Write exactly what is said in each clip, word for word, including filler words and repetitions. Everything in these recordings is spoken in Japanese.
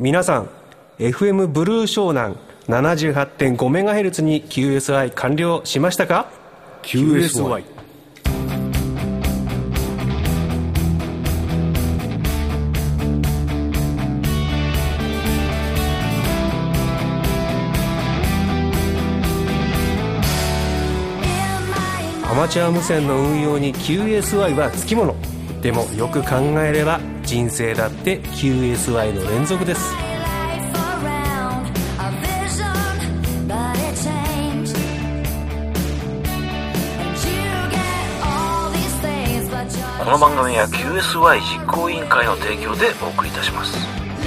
皆さん エフエム ブルー湘南 ななじゅうはちてんごメガヘルツ に キューエスアイ 完了しましたか？ キューエスワイ。 アマチュア無線の運用に キューエスワイ はつきもの。でもよく考えれば人生だって キューエスワイ の連続です。 この番組は キューエスワイ 実行委員会の提供でお送りいたします。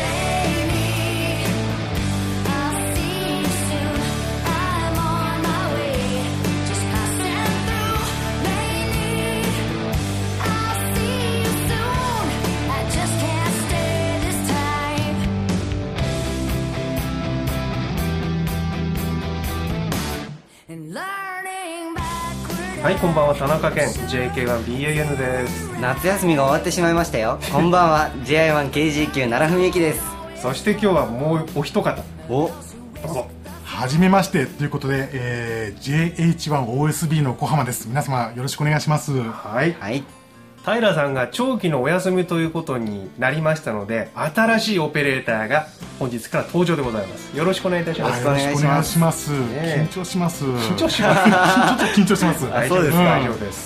はい、こんばんは。田中健 ジェイケーワンビーエーエヌ です。 夏休みが終わってしまいましたよ。こんばんは。ジェイアイワンケージーキュー 奈良文幸です。 そして今日はもうお一方、 おどうぞ。 はじめましてということで、えー、ジェイエイチワンオーエスビー の小浜です。皆様よろしくお願いします。 はい、 はい、 平さんが長期のお休みということになりましたので、新しいオペレーターが本日から登場でございます。よろしくお願いいたします。 よろしくお願いします。 ね、 緊張します。 緊張します。 ちょっと緊張します。 大丈夫です、うん、大丈夫です。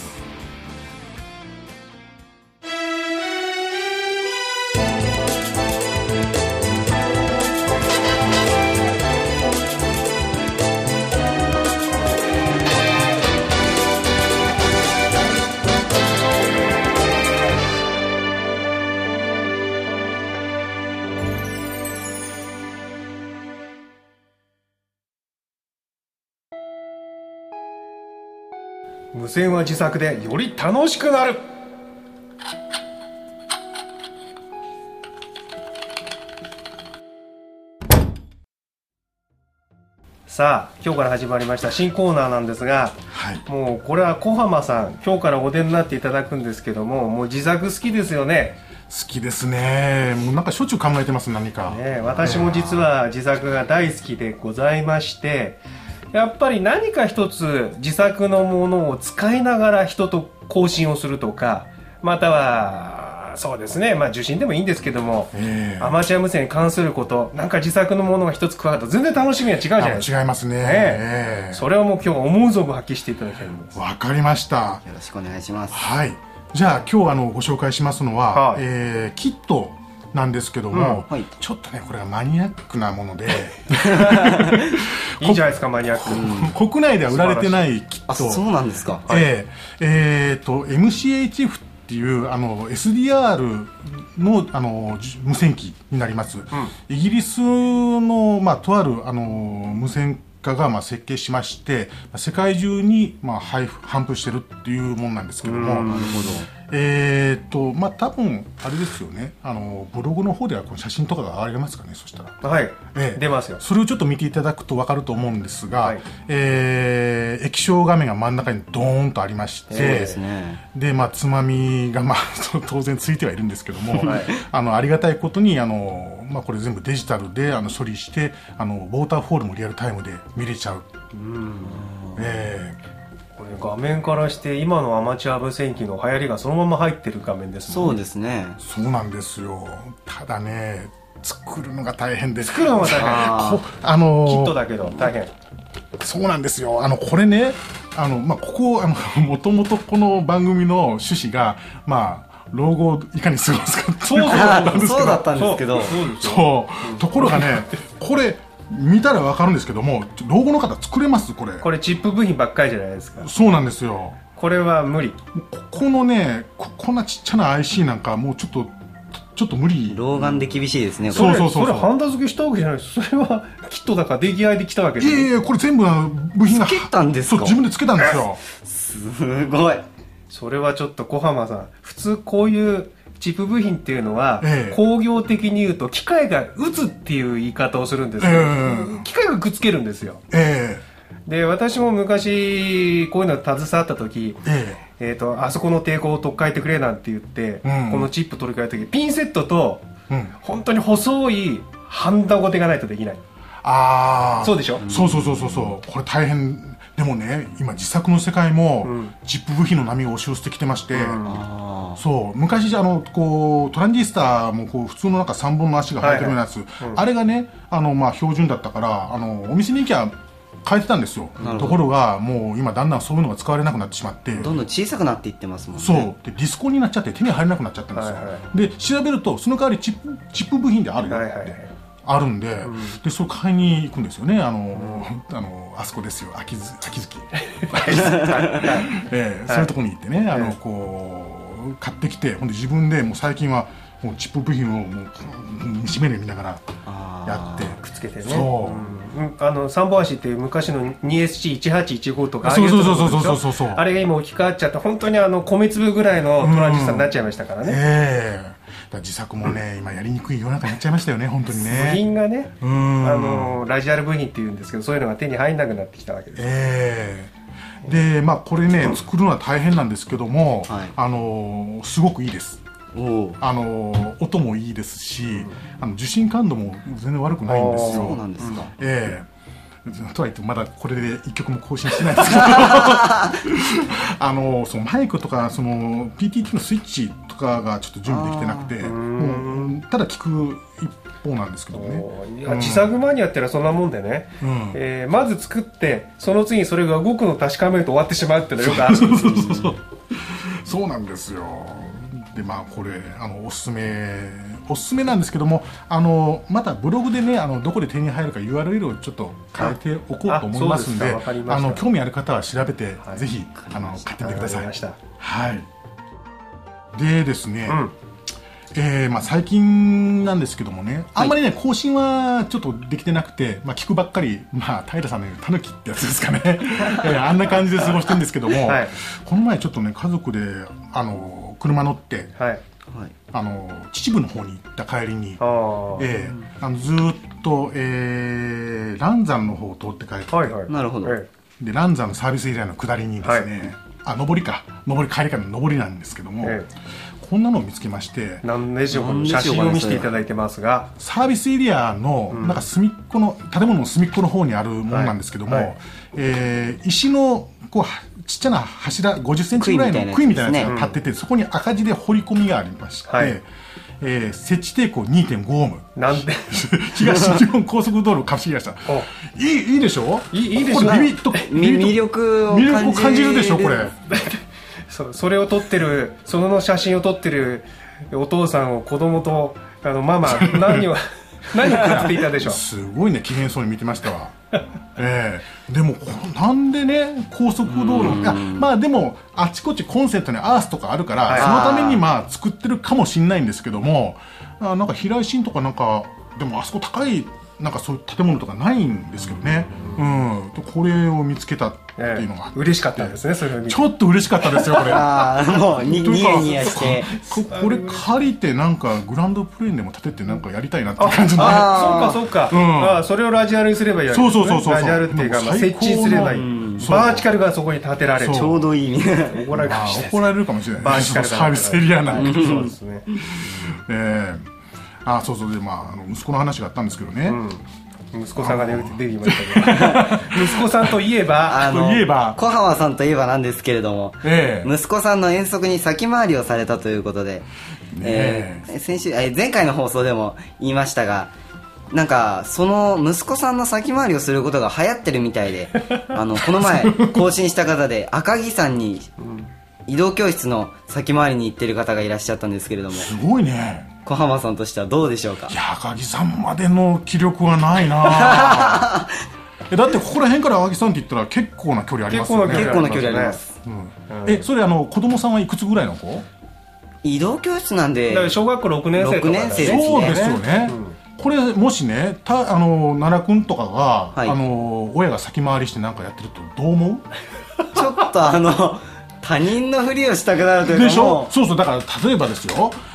無線は自作でより楽しくなる。さあ、今日から始まりました新コーナーなんですが、はい、もうこれは小浜さん今日からお出になっていただくんですけども、もう自作好きですよね。 好きですね。もうなんかしょっちゅう考えてます。何か、 ね、私も実は自作が大好きでございまして、やっぱり何か一つ自作のものを使いながら人と交信をするとか、またはそうですね、まあ受信でもいいんですけども、えー、アマチュア無線に関すること、なんか自作のものが一つ加わると全然楽しみが違うじゃないですか。 違いますね、ねえー、それをもう今日思う存分発揮していただきたいと思います。 わかりました。 よろしくお願いします。 はい、じゃあ今日あのご紹介しますのは、はい、えー、キットなんですけども、うん、はい、ちょっとねこれがマニアックなものでいいじゃないですか、マニアック、 うん、国内では売られてないキット。 あ、そうなんですか。 えー、えーと エムシーエイチエフ っていうあの エスディーアール の, あの無線機になります、うん、イギリスの、まあ、とあるあの無線家がまあ設計しまして、世界中にまあ配布頒布してるっていうものなんですけども、 なるほど。 えーとまあ多分あれですよね、あのブログの方ではこの写真とかが上がりますかね。そしたら、 はい、 えー、 出ますよ。 それをちょっと見ていただくと分かると思うんですが、はい、えー、液晶画面が真ん中にドーンとありまして、 そうですね、で、 まあ、つまみが、まあ、当然ついてはいるんですけども、はい、あのありがたいことにあの、まあ、これ全部デジタルであの処理して、あのウォーターフォールもリアルタイムで見れちゃう。うん、えーこれ画面からして今のアマチュア無線機の流行りがそのまま入ってる画面ですもんね。 そうですね。 そうなんですよ。ただね、作るのが大変で、 作るのが大変。 ああのー、 キットだけど大変。 そうなんですよ。あのこれね、あのまあここあのもともとこの番組の趣旨がまあ老後をいかに過ごすかっていうことなんですけど、 そうだったんですけど、 そうそう、うん、ところがね、これ見たら分かるんですけども、老後の方作れます？これこれチップ部品ばっかりじゃないですか。 そうなんですよ。 これは無理。 ここのね、こ, こんなちっちゃな アイシー なんかもうちょっとちょっと無理。 老眼で厳しいですね。 そうそうそうそう。 それハンダ付けしたわけじゃないです。それはキットだから出来合いで来たわけで。 いやいや、これ全部部品がつけたんですか？ そう、自分でつけたんですよ。 すごい。 それはちょっと小浜さん、普通こういうチップ部品っていうのは、ええ、工業的に言うと機械が打つっていう言い方をするんですけど、ええ、機械がくっつけるんですよ、ええ、で私も昔こういうの携わった時、えええー、とあそこの抵抗を取っ替えてくれなんて言って、うん、このチップ取り替えた時ピンセットと、うん、本当に細いハンダゴテがないとできない。 ああ、 そうでしょ。 そうそうそうそうそう、これ大変。でもね、今自作の世界も、うん、チップ部品の波が押し寄せてきてまして、うん、そう昔あのこうトランジスタもこう普通のなんかさんぼんの足が生えてるようなやつ、はいはい、うん、あれがね、あのまあ標準だったからあのお店に行きゃ変えてたんですよ。ところがもう今だんだんそういうのが使われなくなってしまって、 どんどん小さくなっていってますもんね。 そうでディスコになっちゃって手に入らなくなっちゃったんですよ、はいはい、で調べるとその代わりチップ、チップ部品であるよって、はいはいはい、あるんで、うん、でそれ買いに行くんですよね。あの、うん、あのあそこですよ、秋月秋月、えー、そういうところに行ってね、あのこう買ってきて、ほんで自分でもう最近はもうチップ部品をもう締めで見ながらやってくっつけてね。 そう、 うん、あのさんぼん足っていう昔の にエスシーいちはちいちご とか、ああいうところでしょ。 あれが今置き換わっちゃって本当にあの米粒ぐらいのトランジスタになっちゃいましたからね。うん、 えーだ自作もね、うん、今やりにくい世の中になっちゃいましたよね、本当にね。 部品がね、あのラジアル部品っていうんですけど、そういうのが手に入らなくなってきたわけです。 えー、でまあこれね、作るのは大変なんですけども、はい、あのすごくいいです。あの音もいいですし、うん、あの受信感度も全然悪くないんですよ。 そうなんですか。 ええーとはいってまだこれでいっきょくも更新してないんですけどあのそのマイクとかその ピーティーティー のスイッチとかがちょっと準備できてなくて、もうただ聞く一方なんですけどね。 いや、うん、自作マニアってのはそんなもんでね、うん、えー、まず作ってその次にそれが動くのを確かめると終わってしまうっていうのはよくある。 そうそうそうそうそうなんですよ。でまあこれあのおすすめおすすめなんですけども、あのまたブログでね、あのどこで手に入るか ユーアールエル をちょっと変えておこうと思いますんで、あの興味ある方は調べて、はい、ぜひあの買ってみてください。はい。でですね、うん、えーまあ、最近なんですけどもね、あんまりね、はい、更新はちょっとできてなくて、まあ、聞くばっかり、まあ、平さんの言うタヌキってやつですかね、えー、あんな感じで過ごしてるんですけども、はい、この前ちょっとね家族であの車乗って、はい、あの秩父の方に行った帰りに、あ、えー、あのずーっと、えー、蘭山の方を通って帰って、はいはい、 なるほど。 で蘭山のサービスエリアの下りにですね、はい、あ上りか上り帰りからの上りなんですけども、えー、こんなのを見つけまして、 何でしょうか、写真を見せていただいてますが、 サービスエリアの、うん、なんか隅っこの建物の隅っこの方にあるものなんですけども、はいはい、えー、石のこうちっちゃな柱ごじゅっセンチぐらいの杭みたいなやつが立ってて、そこに赤字で彫り込みがありまして、はい、えー、設置抵抗 にてんご オーム、 なんで東日本高速道路株式会社いい、いいでしょ。 いい、いいでしょ。 ビビッと魅力を感じる、 魅力を感じるでしょこれそ, それを撮ってる、その写真を撮ってるお父さんを子供とあのママ何を何を食っていたでしょう。 すごいね、機嫌そうに見てましたわえー、でもなんでね高速道路、いやまあでもあちこちコンセントにアースとかあるから、はい、そのためにまあ作ってるかもしれないんですけども、あなんか平井心とかなんかでもあそこ高いなんかそういう建物とかないんですけどね、うん、これを見つけたっていうのが、 ええ、嬉しかったですね。それを見てちょっと嬉しかったですよこれ。 あもうニヤニヤしてこ, これ借りてなんかグランドプレーンでも建ててなんかやりたいなって感じの、ね、 あそうかそうか、うん、あそれをラジアルにすればいいわけですね。そうそうそうそう、ラジアルっていうか、まあ、設置すればいい、うん、バーチカルがそこに建てられる、 ちょうどいいね怒られるかもしれない、 怒られるかもしれない、 バーチカルサービスエリアなんで、 そうですね、 えー、あそうそうで、まあ、あの息子の話があったんですけどね、うん、 息子さんが出てきましたけど息子さんといえばあの小浜さんといえばなんですけれども、ええ、息子さんの遠足に先回りをされたということで、ねえー、先週え前回の放送でも言いましたが、なんかその息子さんの先回りをすることが流行ってるみたいであのこの前更新した方で赤城山に移動教室の先回りに行ってる方がいらっしゃったんですけれども、 すごいね。 小浜さんとしてはどうでしょうか。 いや赤城山までの気力はないなえだってここら辺から赤城山って言ったら結構な距離ありますよね。 結構な距離あります、 うんうん、えそれあの子供さんはいくつぐらいの子？ 移動教室なんでだから小学校ろくねん生とか、ね、 ろくねん生ですね。 そうですよね、うん、これもしねたあの奈良君とかが、はい、あの親が先回りして何かやってるとどう思う？ ちょっとあの他人のふりをしたくなるというか、 でしょ。そうそう、だから例えばですよ、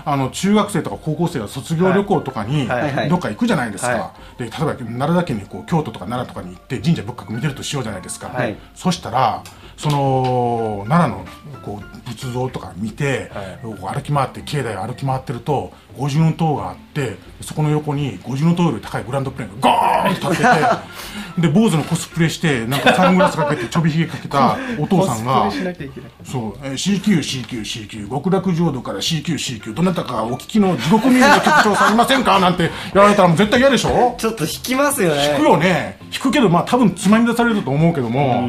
あの中学生とか高校生が卒業旅行とかにどっか行くじゃないですか、はいはい、で例えば奈良田県にこう京都とか奈良とかに行って神社仏閣見てるとしようじゃないですか、はい、そしたらその奈良のこう仏像とか見て、はい、歩き回って境内を歩き回ってると五重塔があって、そこの横に五重塔より高いグランドプレーンがガーンと立っててで坊主のコスプレしてなんかサングラスかけてちょびひげかけたお父さんがそう シーキューシーキューシーキュー 極楽浄土から シーキューシーキュー どなたかお聞きの地獄ミュージの局長さんありませんかなんてやられたらもう絶対嫌でしょ。 ちょっと引きますよね。 引くよね。引くけどまあ多分つまみ出されると思うけども、うん、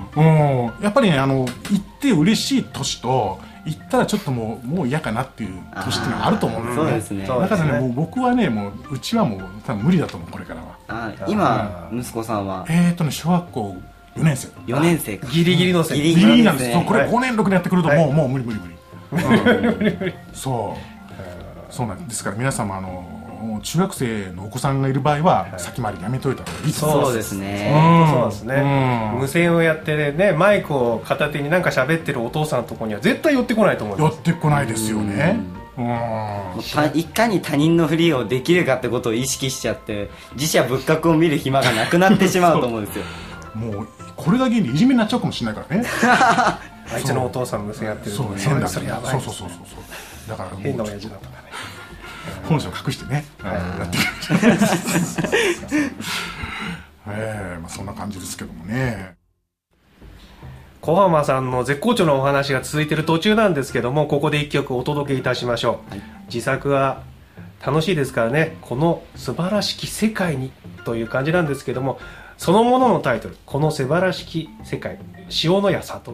うん、やっぱりねあの行って嬉しい年と行ったらちょっともうもう嫌かなっていう年っていうのがあると思うんだよね。 そうですね。 だからねもう僕はねもううちはもう多分無理だと思うこれからは。 あ今息子さんはえーとね小学校よねん生。 よねん生か。 ギリギリの生。 ギリギリなんです。そうこれごねんろくねんやってくるともう、はい、もう無理無理無理。うん、そうそうなんですから皆様あの中学生のお子さんがいる場合は、はい、先回りやめといた方がいいです。 そうですね、 うん、そうですね、うん、無線をやってねマイクを片手になんか喋ってるお父さんのところには絶対寄ってこないと思います。 寄ってこないですよね。うん、 いかに他人のふりをできるかってことを意識しちゃって自社仏閣を見る暇がなくなってしまうと思うんですよもうこれが原因でいじめになっちゃうかもしれないからねあいつのお父さん無線やってるそう変だそれやばいそうそうそうそうだから変な親父だとかね本性を隠してね、はい、やってくるええまあそんな感じですけどもね。 小浜さんの絶好調のお話が続いている途中なんですけどもここで一曲お届けいたしましょう、はい、自作は楽しいですからねこの素晴らしき世界にという感じなんですけどもそのもののタイトルこの素晴らしき世界塩谷悟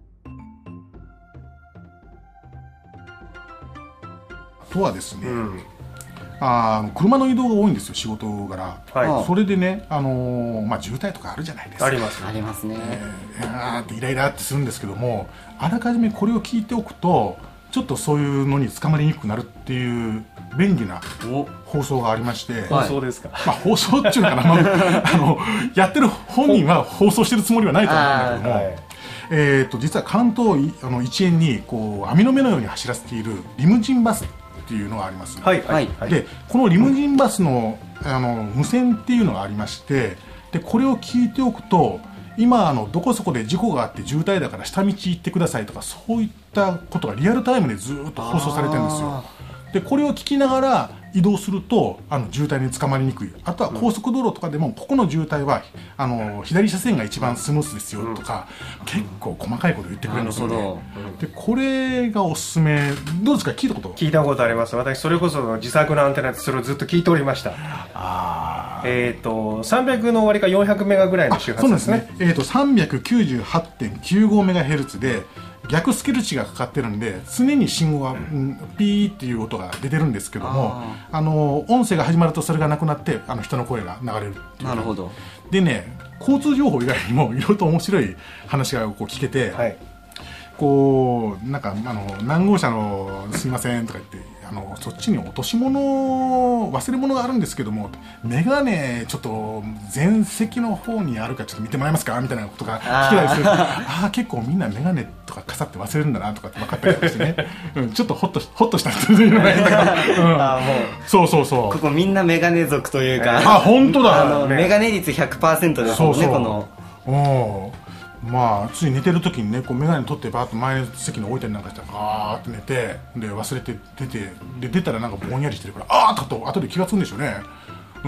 とはですね、うん、あ車の移動が多いんですよ仕事柄、はい、それでね、あのーまあ、渋滞とかあるじゃないですか。 ありますありますね、 えー、あーってイライラってするんですけどもあらかじめこれを聞いておくとちょっとそういうのに捕まりにくくなるっていう便利な放送がありまして放送ですか、 まあ、放送っていうのかな、まあ、あのやってる本人は放送してるつもりはないと思うんだけども、はい、えー、と実は関東あの一円にこう網の目のように走らせているリムジンバスっていうのがあります、ね、 はいはい、 でこのリムジンバスの、あの無線っていうのがありましてでこれを聞いておくと今あのどこそこで事故があって渋滞だから下道行ってくださいとかそういったことがリアルタイムでずっと放送されてるんですよ。でこれを聞きながら移動するとあの渋滞に捕まりにくい。あとは高速道路とかでもここの渋滞はあの左車線が一番スムーズですよとか、うん、結構細かいこと言ってくれるんですよね。でこれがおすすめ。どうですか聞いたこと聞いたことあります。私それこそ自作のアンテナでそれをずっと聞いておりました。 あえっ、ー、とさんびゃくの終わりかよんひゃくメガぐらいの周波数ですね。 そうですね、えー、と さんびゃくきゅうじゅうはちてんきゅうごメガヘルツ で逆スケル値がかかってるんで常に信号が、うん、ピーっていう音が出てるんですけども あ, あの音声が始まるとそれがなくなってあの人の声が流れるっていう。 なるほど。 でね交通情報以外にもいろいろと面白い話がこう聞けて、はい、こうなんかあの何号車のすいませんとか言ってあのそっちに落とし物忘れ物があるんですけどもメガネちょっと前席の方にあるかちょっと見てもらえますかみたいなことが聞けたりする。ああ結構みんなメガネとか傘って忘れるんだなとかって分かったりとかしてね、うん、ちょっとホッとホッとしたっていうのが変だけど、うん、あもうそうそうそうここみんなメガネ族というか、 あ本当だあの、ね、メガネ率 ひゃくパーセント ですもんね。そうそうこのおまあつい寝てる時にねこうメガネ取ってバーッと前の席に置いたりなんかしたらガーッと寝てで忘れて出てで出たらなんかぼんやりしてるからあーっと後で気がつくんでしょうね。うん、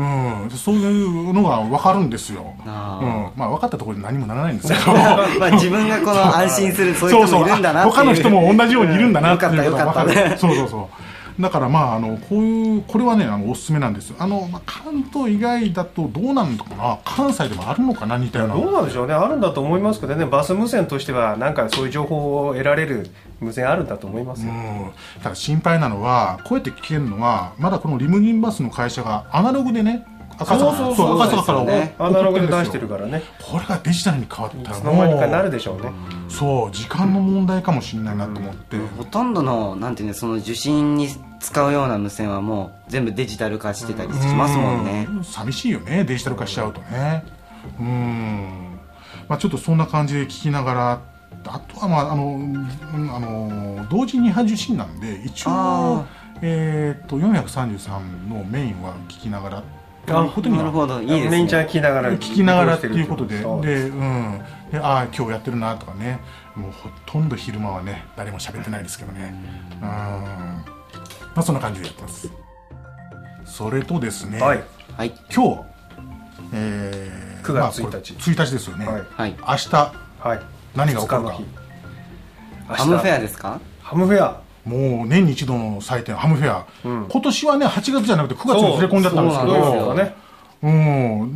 そういうのが分かるんですよ。あ、うん、まあ分かったところで何もならないんですけどまあ自分がこの安心するそういう人もいるんだなっていう他の人も同じようにいるんだなっていうことが分かる。 そうそうそうだからまああのこういうこれはねあのおすすめなんですよ。あの、まあ、関東以外だとどうなんのかな関西でもあるのかな似たような。 どうなんでしょうね。あるんだと思いますけどねバス無線としてはなんかそういう情報を得られる無線あるんだと思いますよ。 うんただ心配なのはこうやって聞けるのはまだこのリムジンバスの会社がアナログでね赤坂からアナログで出してるからね。 これがデジタルに変わったらいつの間にかなるでしょうね。 そう時間の問題かもしれないなと思って、うん、 ほとんどのなんていうのその受信に使うような無線はもう全部デジタル化してたりしますもんね。 うん寂しいよねデジタル化しちゃうとね。うん、まあ、ちょっとそんな感じで聞きながらあとはまああの、あの同時に波受信なんで一応えー、とよんひゃくさんじゅうさんのメインは聞きながらということになるほど、いいですね。 メインちゃん聞きながら聞きながらっていうことで、で、 そううんで、ああ今日やってるなとかね、もうほとんど昼間はね誰も喋ってないですけどね、うん、まあそんな感じでやってます。それとですね、 はいはい、 今日、えー、 くがつついたち、 まあ、ついたちですよね、 はい、 明日、はい、何が起こるか。 ハムフェアですか？ ハムフェア、もう年に一度の祭典ハムフェア、うん、今年はねはちがつじゃなくてくがつにずれ込んじゃったんですけど、ね、うん、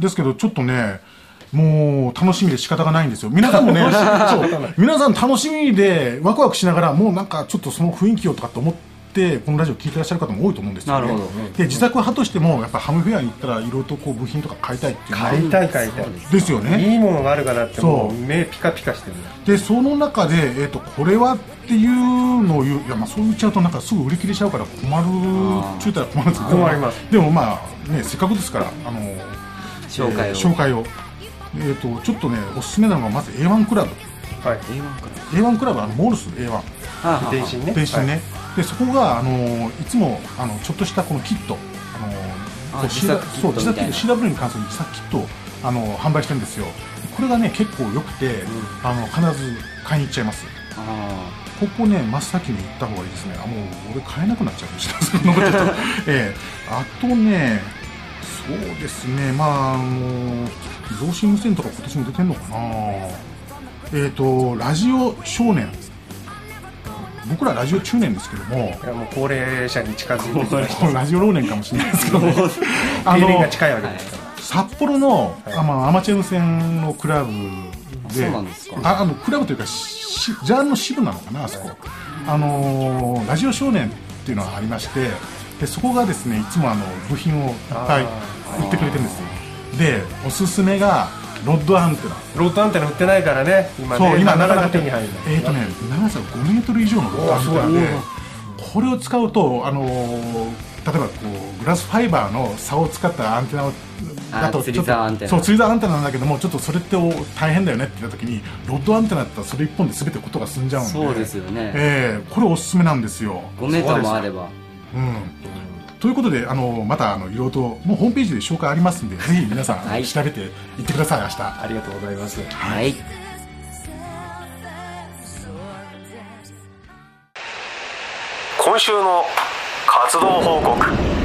ですけどちょっとねもう楽しみで仕方がないんですよ。皆さんもねそう皆さん楽しみでワクワクしながらもうなんかちょっとその雰囲気をとかって思ってこのラジオ聞いてらっしゃる方も多いと思うんですよね。なるほど、ね、で自作派としてもやっぱハムフェアに行ったらいろいろとこう部品とか買いたいっていうのは買いたい買いたいですよね。 いいものがあるかなってもう目ピカピカしてる。 でその中で、えー、とこれはっていうのを言う、いやまあそう言っちゃうとなんかすぐ売り切れちゃうから困るって言ったら困るんですけど、 困ります。 でもまあねせっかくですからあの紹介を、 えー、紹介をえー、とちょっとねおすすめなのがまず エーワン クラブ、 はい、 エーワン クラブ エーワン クラブあのモールス エーワン電信ね、 電信ね、はい、でそこがあのいつもあのちょっとしたこのキットあの自作キットみたいなシーダブリュー に関する自作キットをあの販売してるんですよ。これがね結構良くて、うん、あの必ず買いに行っちゃいます。あここね真っ先に行った方がいいですね。あもう俺買えなくなっちゃう残っちゃった、えー、あとねそうですねまああの増進無線とか今年も出てんのかな。えっ、ー、とラジオ少年、僕らラジオ中年ですけども、 いやもう高齢者に近づいてきましたラジオ老年かもしれないですけどもあの定年が近いわけですから、 札幌の、はいあまあ、アマチュア無線のクラブで、 そうなんですか。 ああのクラブというかしジャンルの支部なのかなあそこ、はい、あのラジオ少年っていうのがありまして、でそこがですねいつもあの部品をいっぱい売ってくれてるんですよ。でおすすめがロッドアンテナ。 ロッドアンテナ売ってないからね今ね。 そう今なかなか手に入る。 えーとね長さがごメートル以上のロッドアンテナで、これを使うとあのー、例えばこうグラスファイバーの竿を使ったアンテナをだと釣り竿アンテナ、 そう釣り竿アンテナなんだけどもちょっとそれって大変だよねって言った時にロッドアンテナだったらそれ一本で全てことが済んじゃうんで。 そうですよね、 えー、これおすすめなんですよ。 ごメートルもあれば。 うんということであのまたあのいろいろともうホームページで紹介ありますんでぜひ皆さん、はい、調べていってください。明日ありがとうございます。 はい、 今週の活動報告。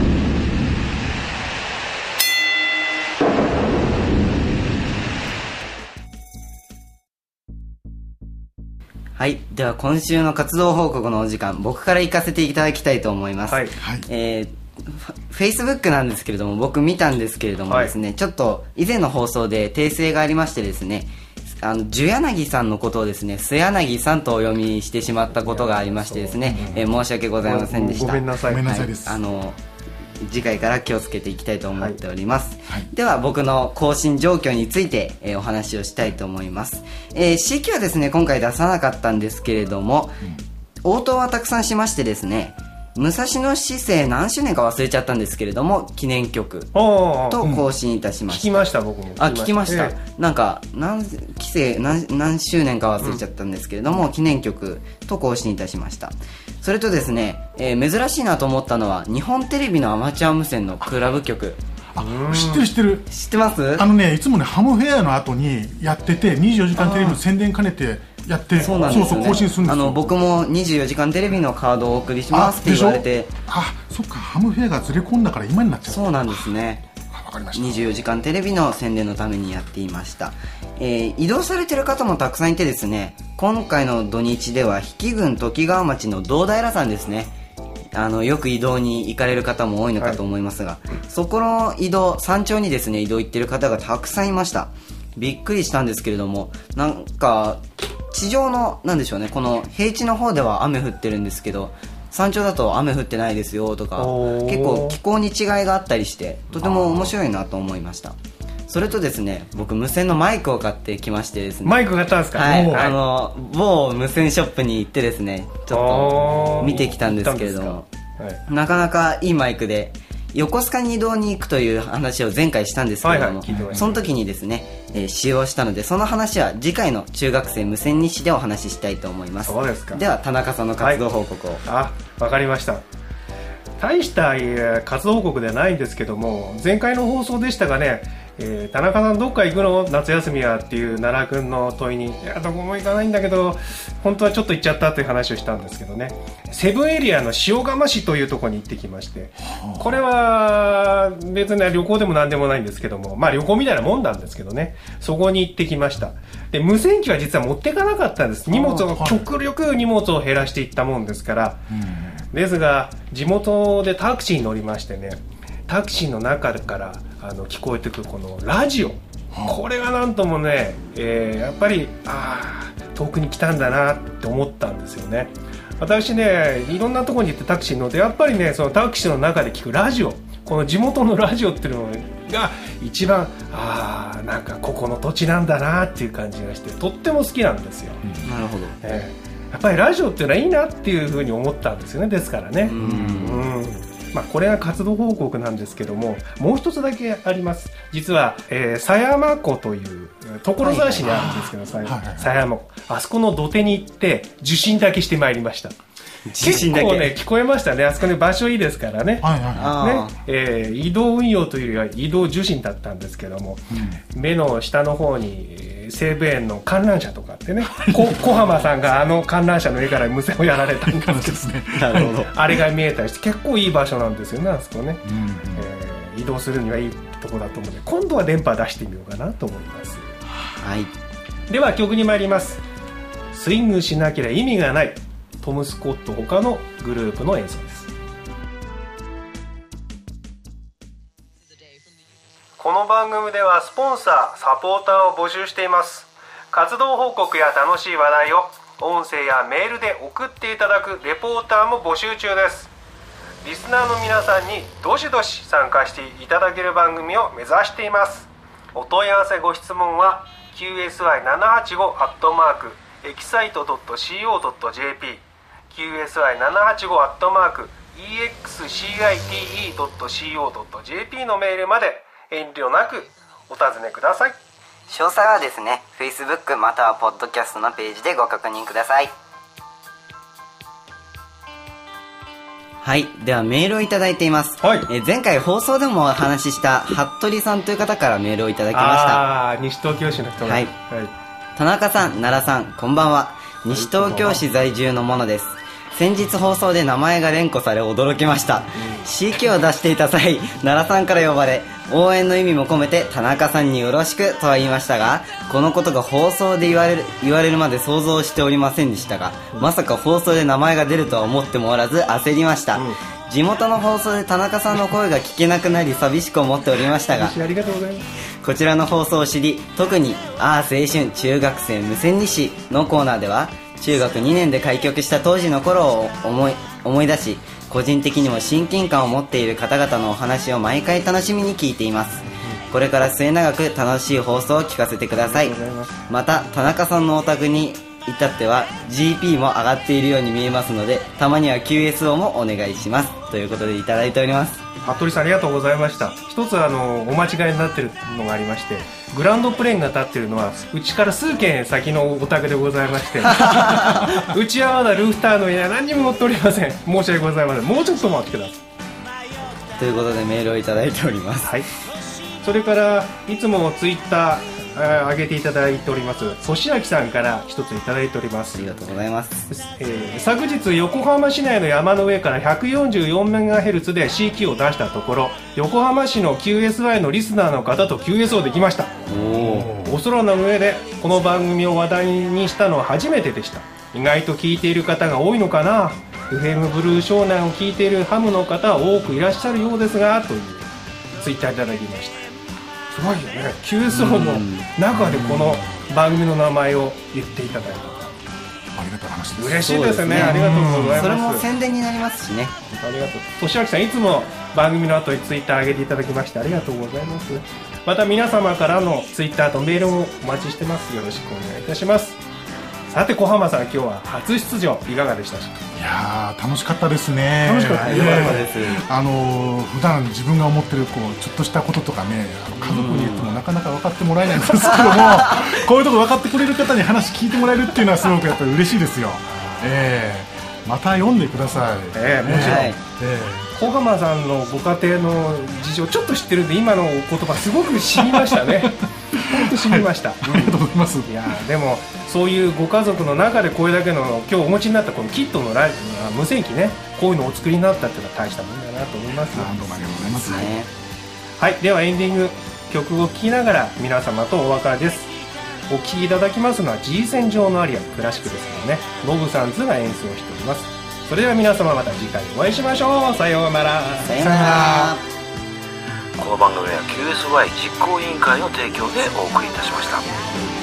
はい、では今週の活動報告のお時間、僕から行かせていただきたいと思います。はい、えーフェイスブックなんですけれども僕見たんですけれどもですね、はい、ちょっと以前の放送で訂正がありましてですね、あの樹柳さんのことをですね須柳さんとお読みしてしまったことがありましてですね、えー、申し訳ございませんでした。 ごめんなさい。 ごめんなさいです。 あの次回から気をつけていきたいと思っております、はいはい、では僕の更新状況について、えー、お話をしたいと思います、えー、シーキュー はですね今回出さなかったんですけれども、うん、応答はたくさんしましてですね、武蔵野市政何周年か忘れちゃったんですけれども記念曲と更新いたしました、 うん、聞きました僕も。 あ聞きました、えー、なんか何期生 何, 何周年か忘れちゃったんですけれども、うん、記念曲と更新いたしました。それとですね、えー、珍しいなと思ったのは日本テレビのアマチュア無線のクラブ曲。 あ知ってる知ってる知ってます。 あのねいつもねハムフェアの後にやっててにじゅうよじかんテレビの宣伝兼ねてやってそうなんですよね、 そうそう更新するんですよ。 あの僕もにじゅうよじかんテレビのカードをお送りしますって言われて、 あそっかハムフェアがずれ込んだから今になっちゃう。 そうなんですね。 わかりました。 にじゅうよじかんテレビの宣伝のためにやっていました、えー、移動されてる方もたくさんいてですね、今回の土日では比企郡ときがわ町の堂平さんですね、あのよく移動に行かれる方も多いのかと思いますが、はい、そこの移動山頂にですね移動行ってる方がたくさんいました。びっくりしたんですけれども、なんか地上のなんでしょうね、この平地の方では雨降ってるんですけど山頂だと雨降ってないですよとか結構気候に違いがあったりしてとても面白いなと思いました。それとですね僕無線のマイクを買ってきましてですね。 マイク買ったんですか。 はい、あの某無線ショップに行ってですねちょっと見てきたんですけれども、はい、なかなかいいマイクで横須賀に移動に行くという話を前回したんですけれども、はいはい、その時にですね、えー、使用したのでその話は次回の中学生無線日誌でお話ししたいと思います。 そうですか。 では田中さんの活動報告を。はい、 あ、わかりました。 大した活動報告ではないんですけども、前回の放送でしたがね、えー、田中さんどっか行くの夏休みはっていう奈良君の問いに、いやどこも行かないんだけど本当はちょっと行っちゃったという話をしたんですけどね、セブンエリアの塩釜市というところに行ってきまして、これは別に旅行でも何でもないんですけども、まあ旅行みたいなもんなんですけどね、そこに行ってきました。で無線機は実は持っていかなかったんです。荷物を極力荷物を減らしていったもんですから、ですが地元でタクシーに乗りましてね、タクシーの中からあの聞こえてくるこのラジオ、これがなんともね、えー、やっぱりあ遠くに来たんだなって思ったんですよね。私ねいろんなところに行ってタクシーに乗って、やっぱりねそのタクシーの中で聞くラジオ、この地元のラジオっていうのが一番あーなんかここの土地なんだなっていう感じがして、とっても好きなんですよ、 うん、なるほど、 えー、やっぱりラジオっていうのはいいなっていうふうに思ったんですよね。ですからね、うん、うんまあ、これが活動報告なんですけども、もう一つだけあります。実は、えー、狭山湖という所沢市にあるんですけど、狭、はい、山湖、あそこの土手に行って受信だけしてまいりました。結構ね聞こえましたね。あそこね場所いいですからね、はいはいはい、ね、えー、移動運用というよりは移動受信だったんですけども、うん、目の下の方に西武園の観覧車とかってねこ小浜さんがあの観覧車の上から無線をやられたんですけど、なるほどあれが見えたりして結構いい場所なんですよね、あそこね、うんうん、えー、移動するにはいいところだと思うので、今度は電波出してみようかなと思います。はい、では曲に参ります。スイングしなければ意味がない、トム・スコット他のグループの演奏です。この番組ではスポンサー、サポーターを募集しています。活動報告や楽しい話題を音声やメールで送っていただくレポーターも募集中です。リスナーの皆さんにどしどし参加していただける番組を目指しています。お問い合わせご質問は キューエスワイななはちご アットマークエキサイト ドット シーオー ドット ジェーピーキューエスワイななはちご アットマーク イーエックスシーアイティーイー ドット シーオー ドット ジェーピー のメールまで遠慮なくお尋ねください。 詳細はですね Facebook またはポッドキャストのページでご確認ください。はい、ではメールをいただいています、はい、え前回放送でもお話しした服部さんという方からメールをいただきました。 あ西東京市の人が、 はいはい、田中さん、奈良さん、こんばんは。西東京市在住のものです。先日放送で名前が連呼され驚きました。 シーキュー を出していた際、奈良さんから呼ばれ応援の意味も込めて田中さんによろしくとは言いましたが、このことが放送で言われる、言われるまで想像しておりませんでしたが、まさか放送で名前が出るとは思ってもおらず焦りました。地元の放送で田中さんの声が聞けなくなり寂しく思っておりましたが、 ありがとうございます。 こちらの放送を知り、特にああ青春中学生無線西のコーナーでは中学にねんで開局した当時の頃を思い、思い出し、個人的にも親近感を持っている方々のお話を毎回楽しみに聞いています。これから末永く楽しい放送を聞かせてください。また田中さんのお宅に至っては ジーピー も上がっているように見えますので、たまには キューエスオー もお願いしますということでいただいております。 服部さんありがとうございました。一つあのお間違いになってるのがありまして、グランドプレーンが立ってるのはうちから数軒先のお宅でございましてうちはまだルーフターの家は何にも乗っておりません。申し訳ございません。もうちょっと待ってくださいということでメールをいただいております。 はい、それからいつもツイッター上げていただいております粗志明さんから一ついただいております。 ありがとうございます。 えー、昨日横浜市内の山の上から ひゃくよんじゅうよんメガヘルツ で シーキュー を出したところ、横浜市の キューエスワイ のリスナーの方と キューエスオー できました。おお空の上でこの番組を話題にしたのは初めてでした。意外と聞いている方が多いのかな。 エフエム ブルー湘南を聞いているハムの方は多くいらっしゃるようですがというツイッターいただきました。すごいよね。 キューエスオー の中でこの番組の名前を言っていただいた。 ありがたい話です。 嬉しいですね。ありがとうございます。 それも宣伝になりますしね。 ありがとう。敏明さんいつも番組の後にツイッター上げていただきましてありがとうございます。また皆様からのツイッターとメールをお待ちしてます。よろしくお願いいたします。さて小浜さん、今日は初出場いかがでしたでしょうか。 いやー楽しかったですね。 楽しかったです、 えー、あのー、普段自分が思ってるこうちょっとしたこととかね、あの家族に言ってもなかなか分かってもらえないんですけどもこういうとこ分かってくれる方に話聞いてもらえるっていうのはすごくやっぱり嬉しいですよ。えー、また読んでください。 えー、もちろん、 えーえー小浜さんのご家庭の事情ちょっと知ってるんで、今の言葉すごく染みましたね。本当染みました、はい、 ありがとうございます。 いやでもそういうご家族の中でこれだけの今日お持ちになったこのキットのライブ無線機ね、こういうのをお作りになったっていうのは大したもんだなと思います。 どうもありがとうございます、ね、 はい、ではエンディング曲を聴きながら皆様とお別れです。お聴きいただきますのは G 線上のアリアクラシックですけどね、ノブサンズが演奏しております。それでは皆様また次回お会いしましょう。さようなら。 さようなら。 この番組は キューエスワイ 実行委員会の提供でお送りいたしました。